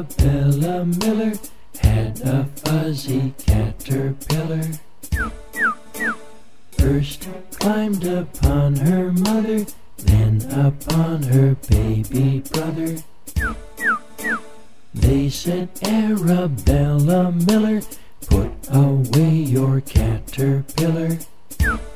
Arabella Miller had a fuzzy caterpillar. First climbed upon her mother, then upon her baby brother. They said, Arabella Miller, put away your caterpillar.